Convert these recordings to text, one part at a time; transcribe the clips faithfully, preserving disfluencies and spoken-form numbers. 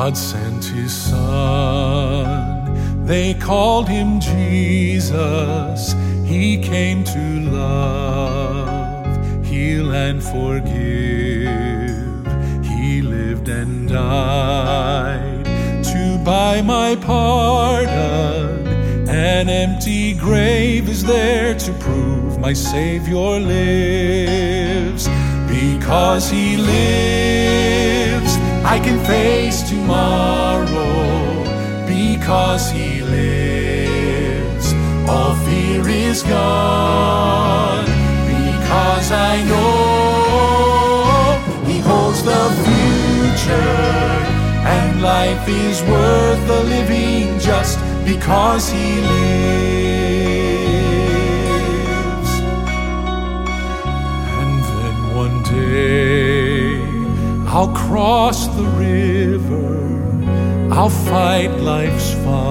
God sent his Son, they called him Jesus. He came to love, heal and forgive. He lived and died to buy my pardon. An empty grave is there to prove my Savior lives. Because he lives, I can face tomorrow. Because he lives, all fear is gone. Because I know he holds the future, and life is worth the living just because he lives. And then one day I'll cross the river, I'll fight life's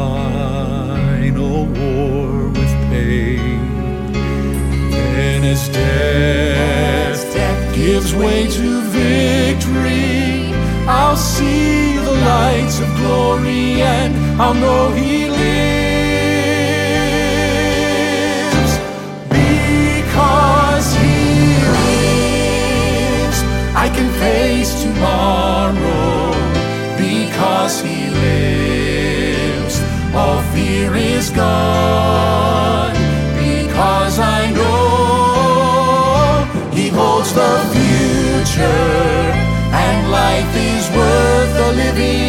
final war with pain. Then as death, death gives way to victory, I'll see the lights of glory, and I'll know he lives. Because he lives, I can face tomorrow. Because he lives, all fear is gone. Because I know he holds the future, and life is worth the living